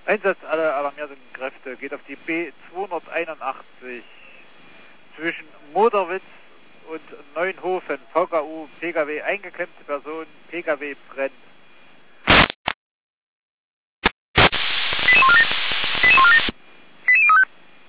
Einsatz aller alarmierten Kräfte geht auf die B281 zwischen Moderwitz und Neunhofen. VKU, PKW eingeklemmte Person, PKW brennt.